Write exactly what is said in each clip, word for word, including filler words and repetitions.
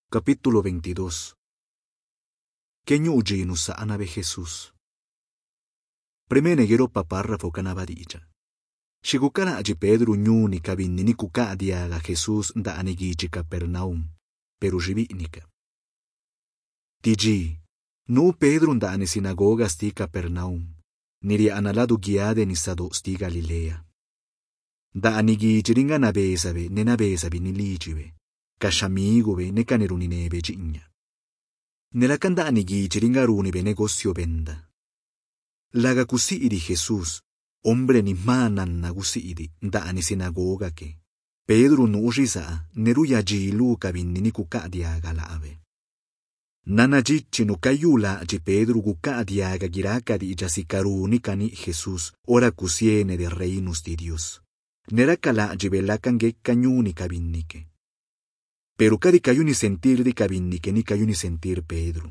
Capítulo veintidós. Kenyu ujinu sa anabe Jesus. Primene gero paparrafo kanabadija. Shigukana aji Pedro nyuni kabinni ni kuka adiaga Jesus nda anigiji Capernaum, pero jibinika. Tiji, no Pedro nda ane sinagoga sti Capernaum, niri analadu giade ni sado sti Galilea. Da anigiji ringa nabesabe ne nabesabe ni lijive. Kashamigobe ne kanerunine jigna. Nella kanda anigiji ringarunibe negozio benda. Laga kusi di Jesus, hombre ni mananna kusi da ani sinagoga ke. Pedro no ujisa neruya jilu kabinni ni kuka diaga laave. Nana jichi no kayula ji Pedro kuka diaga giraka di jasikaruni kani Jesus ora kusiene de reinos di Dios. Nera kala jibela kange kanyuni kabinnike. Pero kadi kayuni sentir di kabinike ni kayuni sentir Pedro.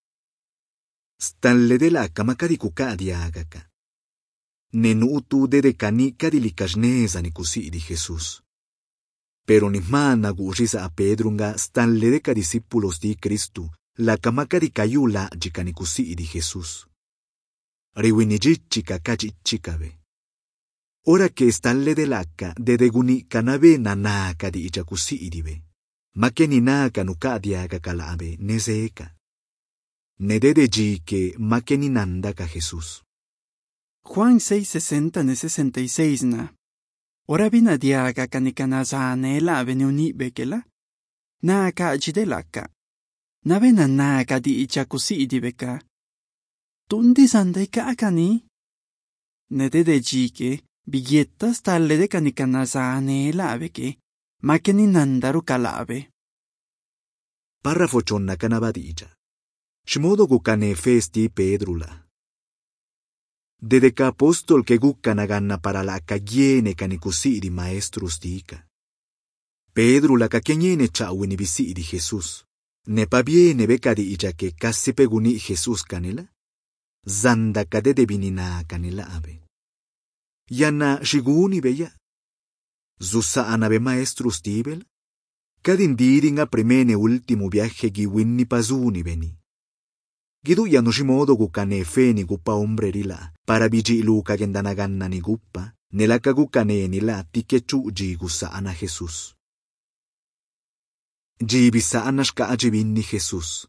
Stalle de la kama kadi kuka diagaka. Nenutu de de kani kadi likasneza ni kusi di Jesus. Pero ni mana gujisa a Pedro nga stalle de ka discípulos di Cristo la kama kadi kayula jikani kusi di Jesus. Riwini jichika kajichikabe. Ora que stalle de laka de deguni kanabe nanaka di ija kusi idibe. Makeni naka nuka diaga kalabe nezeka. Nedede jike makeni nandaka Jesús. Juan seis sesenta ne sesenta y seis na. Ora bina diaga kanikanaza ne la venuni bekela. Naka jidelaka. Navena naka di ichakusi idibeka. Tundi sandai kakani. Nedede jike bigietta stalle de kanikanaza ne la beke. Makeni nandaru kalabe. Párrafo chonna kanabadija. Shmodo gukane festi Pedrula. Dede ka apostol ke gukanaganna para la kagiene kanikusiri maestro stika. Pedrula ka kenyene chawini visiri Jesus. Ne pabiene bekadi ija ke kasi peguni Jesus kanila. Zanda kadede binina kanila abe. Yana shiguni beya. Zusa anabe maestro stibel, kadindiringa primene ultimo viaje giwinni pasuni beni. Gidu yanushimodo gukane feni gupa hombre rila, para biji luka gendanaganna ni gupa, nelaka gukane nila tikechu jigusa ana Jesus. Jibisa anashka ajibinni Jesus.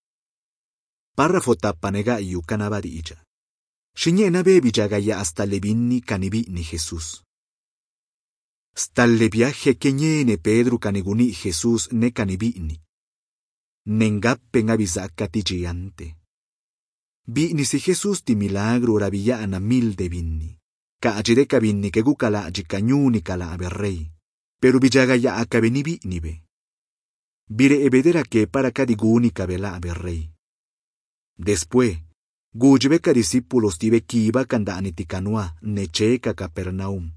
Párrafo tappanega yu kanabadija. Shinyena bebi jagaya hasta lebinni kanibini Jesus. Stalle viaje kenyene Pedro kaniguni Jesus ne kanibini. Nengappen abisaka tijiante. Bini si Jesus ti milagro rabiana mil de binni. Ka ajide kabinni ke gukala jikanyuni kala aberrei. Pero bijaga ya akabeni binibe. Bire ebedera que para kadiguni kabela aberrei. Después, gujbeka discípulos tibe kiba kandani tikanua necheka Capernaum.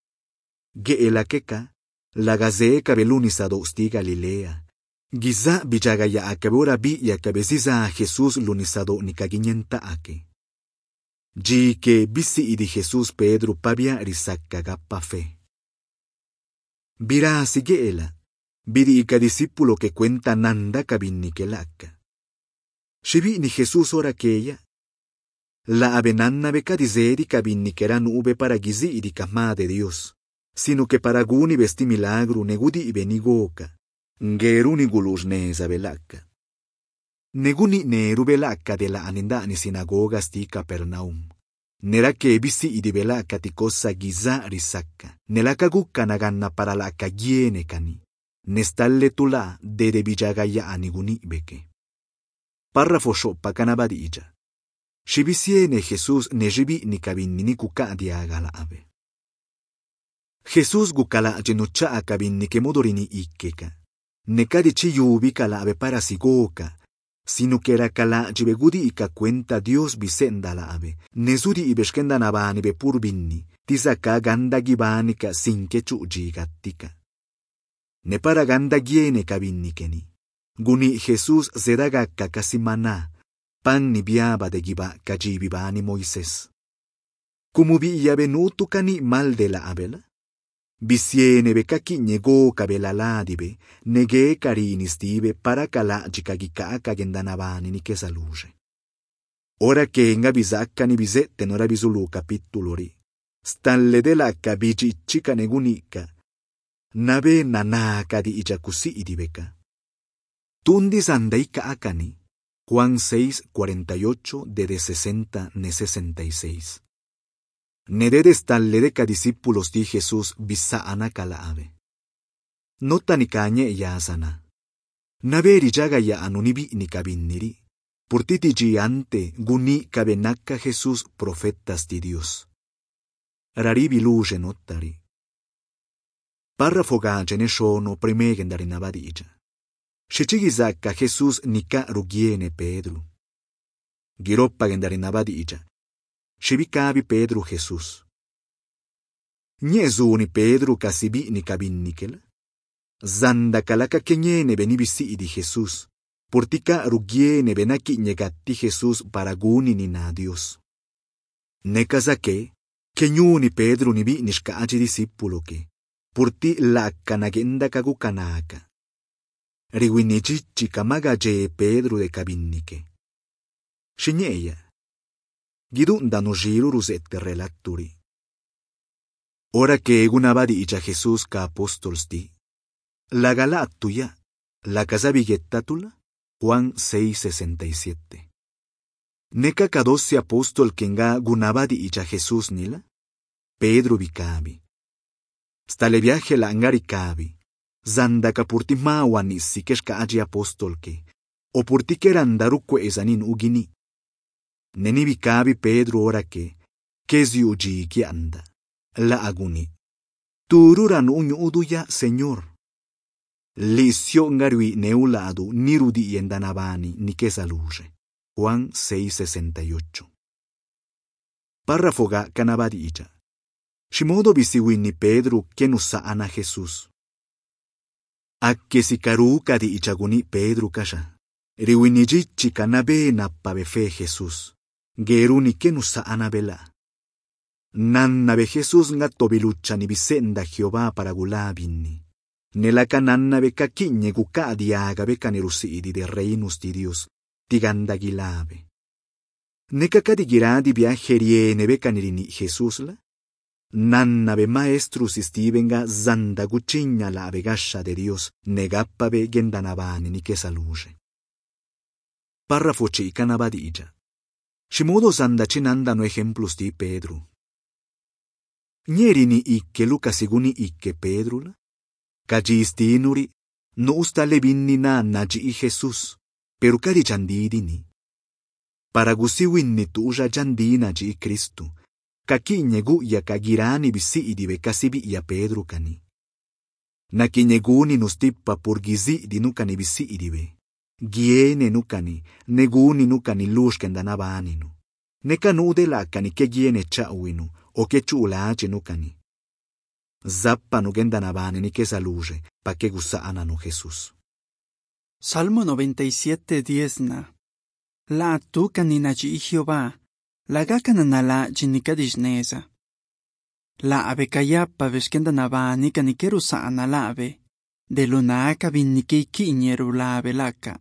Geela keka, la gazee kabeluni sado sti Galilea. Giza bijagaya akabora bi ya kabesiza a Jesus lunisado ni kaginyenta ake. Ji ke bisi idi Jesus Pedro pabia risaka gappa fe. Bira si geela, bidi ika discípulo que cuenta nanda kabinni kelaka. Shibi ni Jesus ora keya. La abenanna beka dizeri kabinni kera nube para gizi idi kama de Dios. Sino que para guni vesti milagro negudi ibenigoka, ngeruni gulus neza belaka. Neguni neru belaka de la anindani sinagoga sti Capernaum. Nera que bisi idi belaka ti cosa giza risaka, nelaka gukka naganna para la kagiene kani, nestalle tula dede bijagaya aniguni beke. Párrafo shoppa kanabadija. Shibisiene Jesus nejibi ni kabinni ni kuka diaga la ave. Jesus gukala jenucha akabinni ke modorini ikkeka. Nekadi chi yubi kala abe para sigoka. Sino que era kala jibegudi ika cuenta Dios bisenda la abe. Nezudi ibeshkenda nabani be purbinni. Tisaka ganda gibanika sinke chuji gattika. Ne para ganda giene kabinni keni. Guni Jesus zedaga kakasimana. Pan ni biaba de giba kajibibani Moisés. Kumubi yabe nutu kani mal de la abela. Bisienebe kakinye go kabelaladibe, nege carini stive para calagika gikaka gendanavani ni che saluse. Ora che nga bisacca ni bisette nora bisulu capitolo ri. Stalle delacca biciccica negunica. Nabe nanaka di ijacusi idibeka. Tundi sandaika akani. Juan seis, cuarenta y ocho, de sesenta ne sesenta y seis. Nedede stalle deca discípulos di Jesús bisa anakala ave. Nota ni kanye yasana. Naberi jaga ya anunibi ni kabinniri. Purtiti giante guni kabenaka Jesús profetas di Dios. Raribi luce nottari. Parrafo gagene sono primegen dari navadigia. Shechigizaka Jesús nika rugiene Pedro. Giroppa gendari navadigia. Shibikabi Pedro Jesús. Nyezuni Pedro kasibi ni kabinnikel. Zanda kalaka kenyene benibisi di Jesús. Portica rugiene benaki nyegatti Jesús paraguni ni na Dios. Nekazake, kenyuni Pedro nibi nishkaaji discipulo ke. Porti lakka nagenda kagukanaka. Riwinichichi kamagaje Pedro de kabinnike. Shinyeya. Gidundano giro rusette relatturi. Ora che gunabadi icha Jesús ka apostolsti. La galattuya, la casabighettatula, Juan seis, sesenta y siete. Neka kadosi apostol kenga gunabadi icha Jesús nila, Pedro bikabi. Stale viaje la angari kabi, zanda kapurti mawani sikeshka aji apostol ke, o purti kerandarukwe ezanin ugini. Neni bikabi Pedro ora ke, kezi uji ki anda, la aguni. Tururan unyu uduya, Señor. Lisio ngarui neuladu nirudi yendanavani ni che saluse. Juan seis, sesenta y ocho. Parrafoga canabadicia. Shimodo bisiwini Pedro che nusa ana Jesús. Akke sikaruka di ichaguni Pedro kasha. Riwinijichi kanabe nappabe fe Jesús. Geruni che nusa ana bela. Nannabe Jesús ngattobiluccia ni bisenda Jehová para gulabinni. Nella cananna becca chigne gucca di aga becca nerusidi del reinus di Dios, di ganda gilave. Ne cacadi giradi viajerie ne becca nerini Jesús la? Nanna be maestrus istivenga zanda gucigna la vegascia de Dios, ne gappabe gendanavani ni che saluse. Parrafo ci canabadigia. Shimodo zanda cinandano exemplus di Pedro. Nierini icche Luca siguni icche Pedro la? Kagistinuri, no usta lebinni na naji Jesús, pero kari jandidini. Para gusiwinni tuja jandina ji Kristu, kakinye guya kagirani bisi idive kasibi ya Pedro kani. Nakinye guni nustippa por gizi di nukani bisi idive. Giene nukani, neguni nukani lushkendanavaaninu. Nekanude lakani ke giene chauinu, o ke chulace nukani. Zappano gendanavani ni che saluse, pa che gusaanano Jesús. Salmo noventa y siete, diez na. La tu kanina ji Jehová, la gakanana la jinikadishneza. La ave kayapa veskendanavani kanikeru saana la ave, de lunaka vinnike kinyeru la ave laka.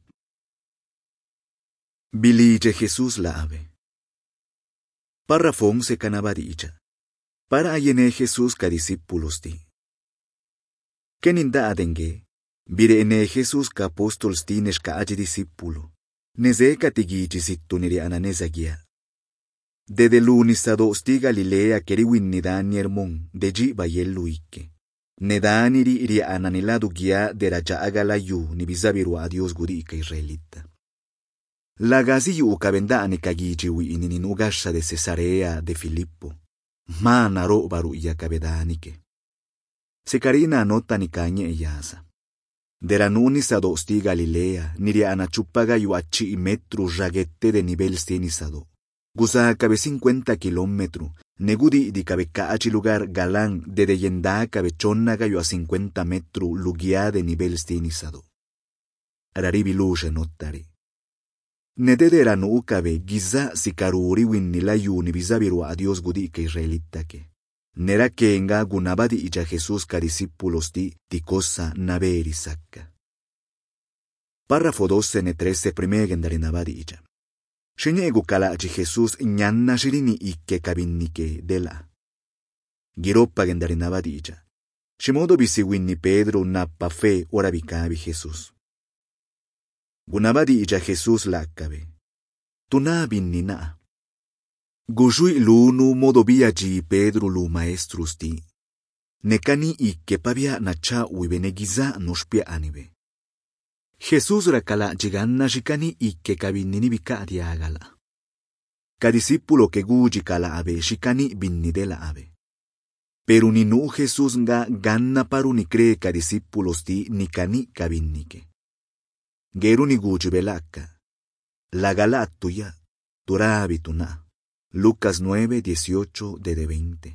Bilige Jesús la ave. Parrafón se canabadicha. Para ayene Jesús ka discípulos di. Keninda adenge, bire ene Jesús ka apostols tines ka aji discípulo, neze ka tigiji sittu niri ananeza gia. Dede lunisado sti Galilea keriwin nidani ermon, deji bayellu ikke. Nedaniri iri ananiladu gia deraja agala yu ni bizabiru a Dios gudi ka israelita. La gazi yu kabenda ane kagiji wi ininin ugasha de Cesarea de Filippo. Mana ro baru iya kabedanike. Sekarina nota ni kanye eyasa. Deranuni sado sti Galilea, niri anachupaga yu achi metru ragette de nivel stieni sado. Gusa cabe cincuenta kilómetro, negudi di cabe kaachi lugar galán de deyenda cabe chonnaga yu a cincuenta metru lugia de nivel stieni sado. Raribi luce notari. Nedederanu ukabe giza sikaruri winnila yu ni bizabiru a Dios gudi ke israelita ke. nera kenga gunabadi ija Jesús ka discípulos ti ti cosa naveri sakka. Párrafo doce ne trece primegen darinabadi ija. Shinyegu kalaji Jesús nyanna shirini ikke kabinnike dela. Giroppagen darinabadi ija. Shimodo bisiwinni Pedro nappa fe ora bikabi Jesús. Gunabadi ija Jesús lakkabe. Tunabinni na. Gujui lunu modo biaji Pedro lu maestrus ti. Nekani ikke pabia nacha uibene giza nospia anibe. Jesús rakala jiganna shikani ikke kabinnini bika diagala. Ka discípulo ke guji kala abe shikani binni dela abe. Pero ni nu Jesús nga ganna paru ni cree ka discípulos ti ni kani kabinnike. Geru ni guji belakka. La galatuya, turabituna. Lucas nueve, dieciocho de veinte.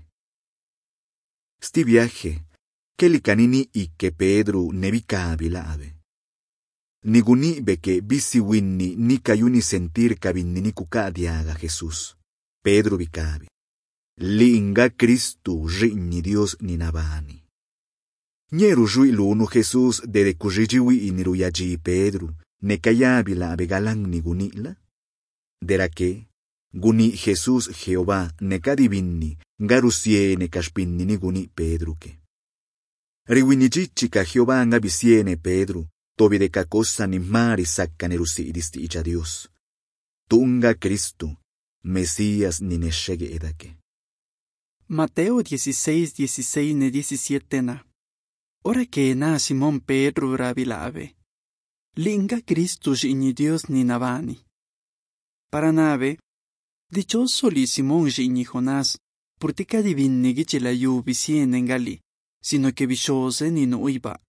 Sti viaje, que li canini y que Pedro nebica abilave. Niguni beke bisi winni ni kayuni sentir kabinni kuka diaga Jesús. Pedro bicabi. Li inga Cristo rinni Dios ni nabani. Nyeru jui lunu Jesús de kujijiwi iniruyaji Pedro ne kayabila begalang nigunila. Dera que guni Jesús Jehová ne kadibinni garusiene kashpinni guni Pedro ke. Riwinichichi ka Jehová nga bisiene Pedro tobi de kakosa ni mari sakkanerusi idisti icha Dios. Tunga Cristo, Mesías ni neshege edake. Mateo dieciséis, dieciséis ne diecisiete na. Ora que na Simón Pedro rabilave. Linga Cristo ni Dios ni navani. Para nave, dichoso li Simón ni Jonás, portica divinni che la yu visiene ngali, sino che viciose ni no iba.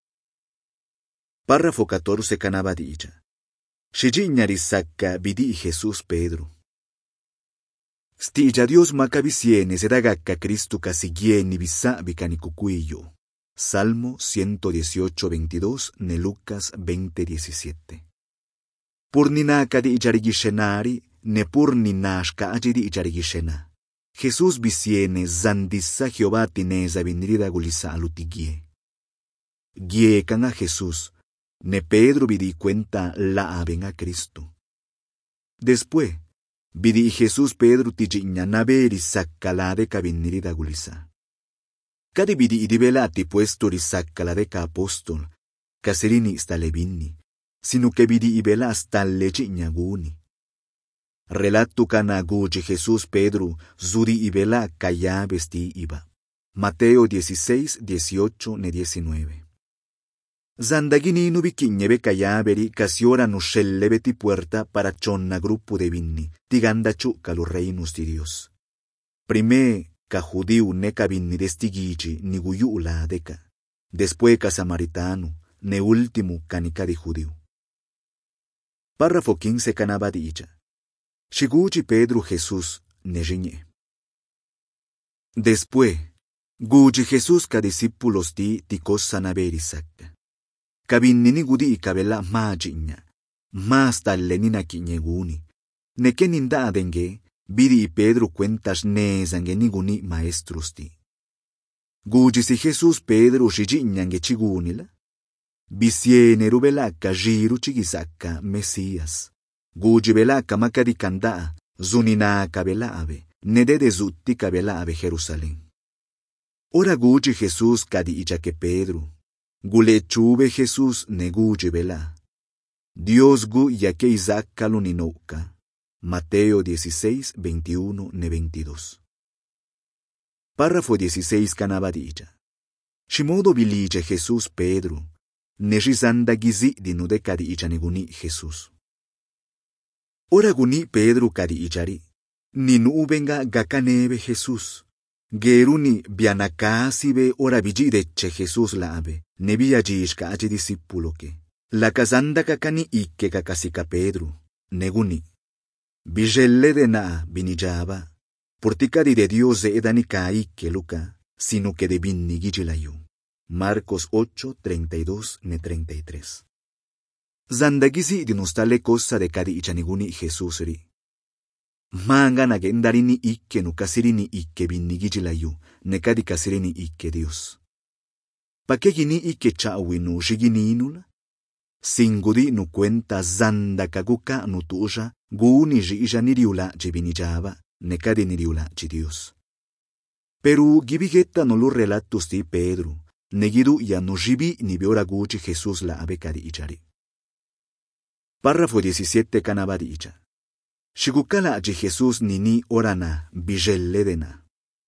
Párrafo catorce canabadilla. Shijiñari sakka bidi Jesús Pedro. Stilla Dios maca visiene sedagakka Cristo casigieni bisa bicani cucuillo. Salmo ciento dieciocho, veintidós, ne Lucas veinte, diecisiete. Pur ninaka di ijarigishenari, ne pur ninashka aji di ijarigishena. Jesús visiene zandissa Jehová tineza vinrida gulisa alutigie. Gie kanga Jesús, ne Pedro vidi cuenta la aben a Cristo. Después, vidi Jesús Pedro tijiña naveri saccala de cabinirida gulisa. Cadi vidi idivelati puesto risaccala de ca apostol, caserini stalebinni, sino che vidi ibela stalle guni. Relato cana guji Jesús Pedro, zudi ibela calla vesti iba. Mateo dieciséis, dieciocho ne diecinueve. Zandagini nubiquiñebe cayaberi casiora nushellebeti puerta para chonna gruppo de vinni, tiganda chuca los reinos di Dios. Primé ca judiu ne ca vinni destigigi ni guyu la deca, después ca samaritano, ne último canica de judiu. Párrafo quince canabadilla. Shiguji Pedro Jesús ne riñe. Después, guji Jesús ca discípulos ti ti cosa naveri sacca. Kabinnini gudi ikabela majinya, mas tallenina kinyeguni. Ne que ninda denge, bidi y Pedro cuentas nezange niguni maestros ti. Guji si Jesús Pedro shijinyange chigunila. Bisiene rubelaka jiru chigisaka Mesías. Guji belaka makadi kanda, zunina kabelave, nedede zutti kabelave Jerusalén. Ora guji Jesús kadi ichake Pedro. Gule chube Jesús ne guji bela. Dios gu yake Isaac kaluninoka. Mateo dieciséis, veintiuno ne veintidós. Párrafo dieciséis canabadilla. Shimodo biliche Jesús Pedro. Ne rizanda gizi di nude kadi ichaneguni Jesús. Ora guni Pedro kadi ichari. Ni nubenga gakanebe Jesús. Geruni bianacasibe ora vigideche Jesús laabe. Nebia jishka aji discípulo que. La casanda kakani ikke kakasika Pedro. Neguni. Bijelle de na binijaba. Porticadi de Dios de edani ka ikke luka. Sino que de binni gijilayu. Marcos ocho, treinta y dos ne treinta y tres. Zandagisi di nostale cosa de kadi ichaniguni Jesús ri. Manga nagendarini ikke nu kasirini ikke binnigijilayu, nekadi kasirini ikke Dios. Pakegini ikke chawi nu shigininula? Singudi nu cuenta zanda kaguka nu tuja, guni jija niriula jibinijaba, nekadi niriula ji Dios. Peru gibigetta no lu relatus di Pedro, negidu ya no jibi ni biora guci Jesús la abecadi ichari. Párrafo diecisiete canabadicha. Shigukala ji Jesús nini orana bijelledena.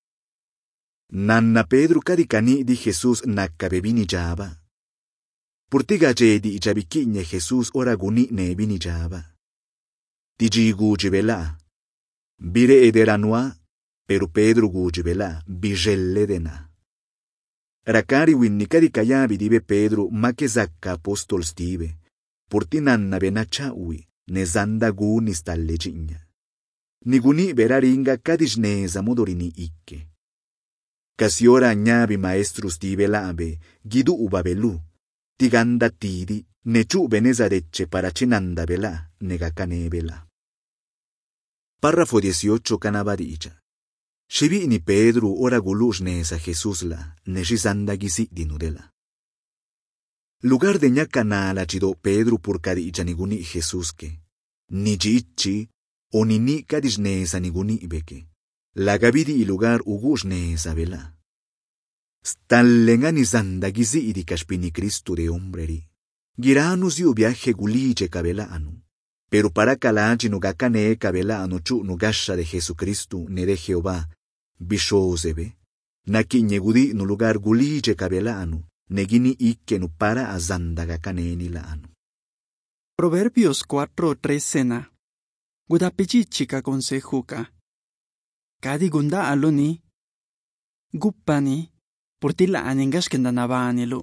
Nanna Pedro kadikani di Jesús nakabebini jaba. Purtiga jedi jabikinye Jesús ora guni nebini jaba. Dijigu jibela. Bire ederanua, pero Pedro gu jibela bijelledena. Rakari winni kadikayabi dibe Pedro make zakka apostol stive. Purti nanna benacha ui. Nezanda gu ni stalle cigna. Niguni beraringa kadisneza modorini ikke. Kasiora agnabi maestrus di velabe, gidu ubabelu, tiganda tidi, nechu beneza decce paracinanda vela, negacane vela. Párrafo dieciocho canabadicha. Shibi ni Pedro ora gulus neza Jesús la, neshisanda gisi dinudela. Lugar de ña canala chido Pedro por cadicha niguni Jesús que, ni jichi, o ni ni cadisneza niguni beke, la gabidi y lugar ugusneza vela. Stallenga ni zanda gizi idi kashpini Cristo de hombreri, giranus yu viaje guliche cabela anu, pero para calachi no gacane cabela anu chu no gasha de Jesucristo ne de Jehová, bishosebe, na kiñegudi no lugar guliche cabela anu, negini ikke nu para azandaga kaneni la anu. Proverbios cuatro trece na. Gudapichichika consejuka. Kadi gunda aloni. Guppani. Portila aningaskenda navanilu.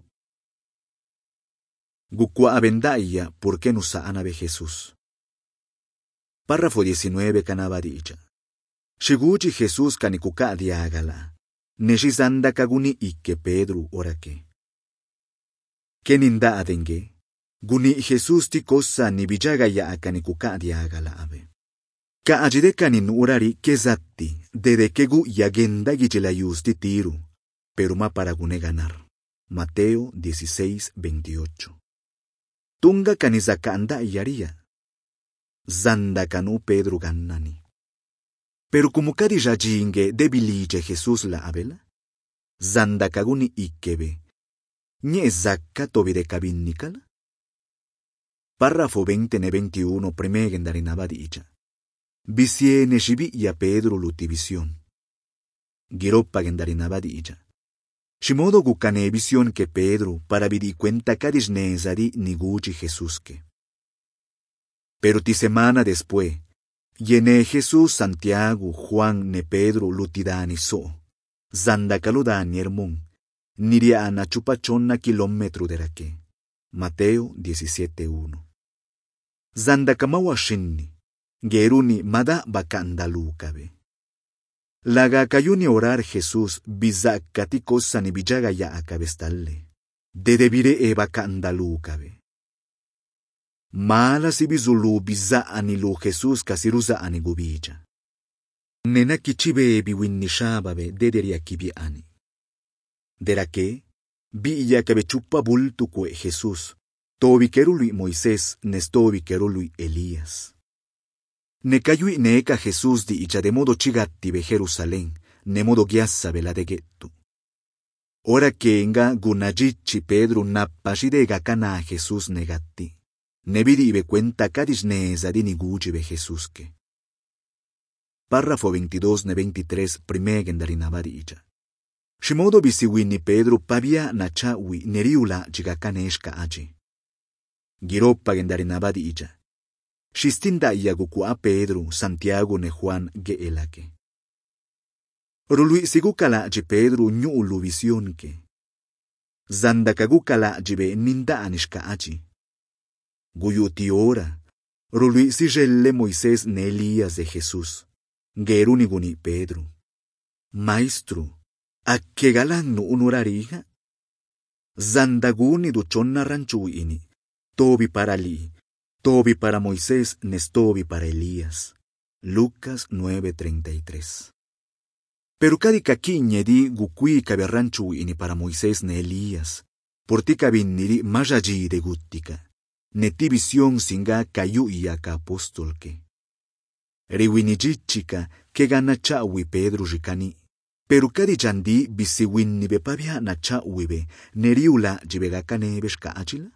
Gukwa abendaya porque no saanabe Jesús. Párrafo diecinueve canabadicha. Shiguchi Jesús kanikuka diagala. Neshizanda kaguni ikke Pedro orake. Keninda adenge, guni Jesús ti cosa ni bijaga ya akanikuka diagala abe. Ka ajide kanin urari kezatti, dede kegu yagenda gijela yusti tiru, pero ma para gune ganar. Mateo dieciséis veintiocho. Tunga kanizaka anda yaria. Zanda kanu Pedro gannani. Pero como kadija jinge debiliche Jesús la abela, zanda kaguni ikkebe. Nye zakka tobide kabinnikala? Párrafo veinte ne veintiuno premegendarinabadicha. Bisiene shibi ya Pedro lutivisión. Giroppa gendarinabadicha. Shimodo gukane visión que Pedro para vidi cuenta kadisnezari niguchi Jesús que. Pero ti semana después, yene Jesús Santiago Juan ne Pedro lutidani so. Zandakaludani hermón. Niriana chupachonna kilómetro de raque. Mateo diecisiete uno. Zandakamawa shinni. Geruni mada bakandalukabe. Laga kayuni orar Jesús bizakati cosa ni bijaga ya akabestalle. De debire e bakandalukabe. Mala si bizulu biza anilu Jesús kasiruza anigubija. Nena kichibe biwinni shababe dederia kibi ani. Dera que, villa que bechupa bultu que Jesús, tobi kerului Moisés, nestobi kerului Elías. Ne cayui neeka Jesús di icha de modo chigatti be Jerusalén, ne modo giassa vela de gettu. Ora que enga gunajichi Pedro nappashidega cana Jesús negatti, ne vidi be cuenta cadisneza di niguchi be Jesús que. Párrafo veintidós ne veintitrés primegendarinabadicha. Shimodo bisiwini Pedro pavia nachawi neriula jigakaneshka aji. Giroppa gendarinabadicha. Shistinda iagukua Pedro, Santiago ne Juan geelake. Rului sigukala ji Pedro nyulu visión que. Zandakagukala jibe ninda anishka aji. Guyuti ora. Rului sigelle Moisés ne Elías de Jesús. Geruniguni Pedro. Maestro. ¿A qué galán no honorariga? Zandaguni duchonna ranchuini, tobi para li, tobi para Moisés, nestobi para Elías. Lucas nueve treinta y tres. Pero cadi caquiñe di gukui caberranchu ini para Moisés ne Elías, porti cabinniri majaji de guttica, ne ti visión singa cayu iaka apostolke. Riwinijichika que gana chawi Pedro jikani, pero cadi jandi bisiwinni be pabia na chawibe, neriula jibegakane beshka achila?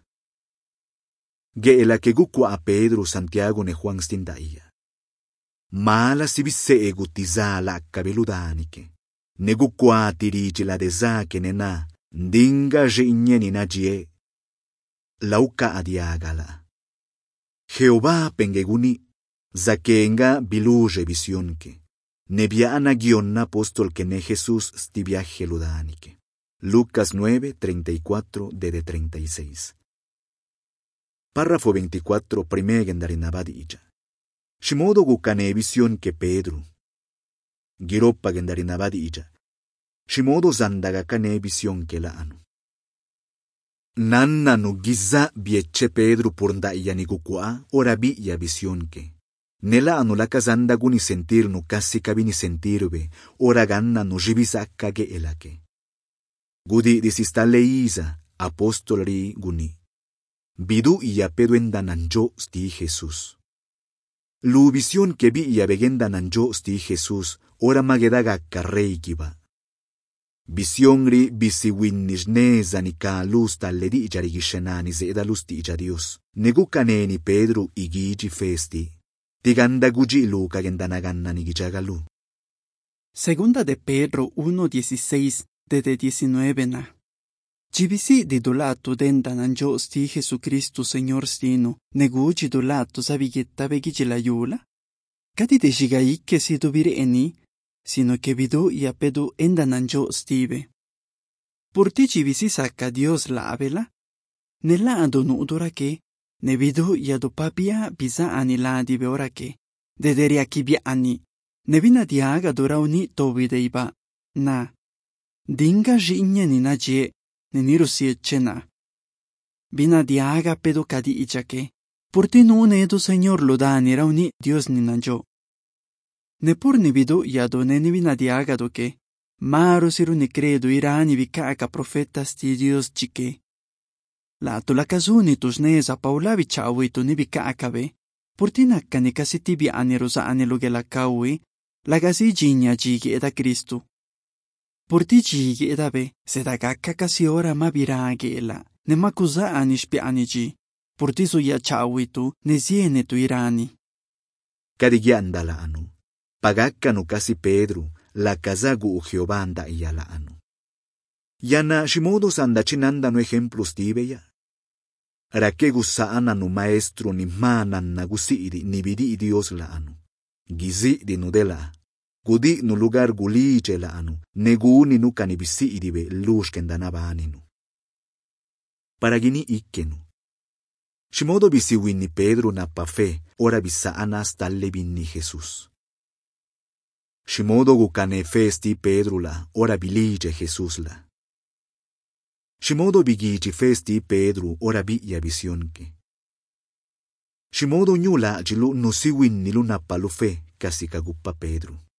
Geela que gukwa a Pedro, Santiago ne Juan stindaia. Mala si bisse e gutiza la cabeludanike. Ne gukwa tirici la desake ne na, ndinga jinyeni na jie. Lauka adiagala. Jehová pengeguni, zakenga biluje visionke. Nebiana gionna apostol que ne Jesús sti viaje ludanike. Lucas nueve treinta y cuatro de treinta y seis. Párrafo veinticuatro, primegendarinabadija. Shimodo gukane visión que Pedro. Giropa gendarinabadija. Shimodo zandagakane visión que la anu. Nannanu giza bieche Pedro purnda yani gukua, ora bi ya visión que. Nela anu la kazanda guni sentir nu kasi kabini sentirbe, ora ganna nu jibisa kage elake. Gudi disistale isa, apostolari guni. Bidu iya pedo endananjo sti Jesús. Lu visión que vi iya begendananjo sti Jesús, ora magedaga karreikiba. Visión ri bisiwinnisne zanika luz talledi jarigishenani zeda lusti ija Dios. Negukaneni Pedro igiji festi. Tiganda guji luka gendanaganna nigijagalu. Segunda de Pedro uno dieciséis de diecinueve na. Jibisi di dolato dendananjo sti Jesucristo Señor stino, neguji dolato savigetta begiji la yula? Kati de jigaike si dubire eni, sino que vidu ya pedu endananjo stive. Porti jibisi sacca Dios la avela? Nella adonu udora che, ne vidu ya do papia bisa ani la dibe ora che, dederia kibia ani, ne vina diaga dorauni tobideiba, na. Dinga jinya ni na je, neniru si cena. Bina diaga pedo kadi ichake, porti no nedo Señor lo dani rauni Dios ni nanjo. Nepur ni vidu yado ne ni bina diaga do ke, maru siru ni credo irani vikaka profeta sti Dios chike. La tu la kazuni tu sneza paulavi chawi tu ni vikaka be, porti nakka ni kasitibi ani rosa ani luge la kawi, la gasi jinya jigi eda Kristu. Porti jigi edabe, se da gakka kasi ora ma biragela, ne makuza ani spianiji, porti su ya chawitu, ne ziene tu irani. Kadigianda la anu, pagakkanu kasi Pedro, la kazagu u Jehová anda iya la anu. Yana shimodo sanda chinanda no ejemplos tibeya. Rake gusana no maestro ni manan na gusidi ni bidi Dios la anu. Gizi di nudela. Gudi no lugar guliche la anu, neguni nu kanibisi idibe lushkendanaba aninu. Paragini ikkenu. Shimodo bisi winni Pedro na pafe, ora bisa anas talle binni Jesús. Shimodo gukane festi Pedro la, ora bilige Jesús la. Shimodo bigiji festi Pedro, ora biya visionke. Shimodo nyula jilu no si winni lu na palufe, kasi kaguppa Pedro.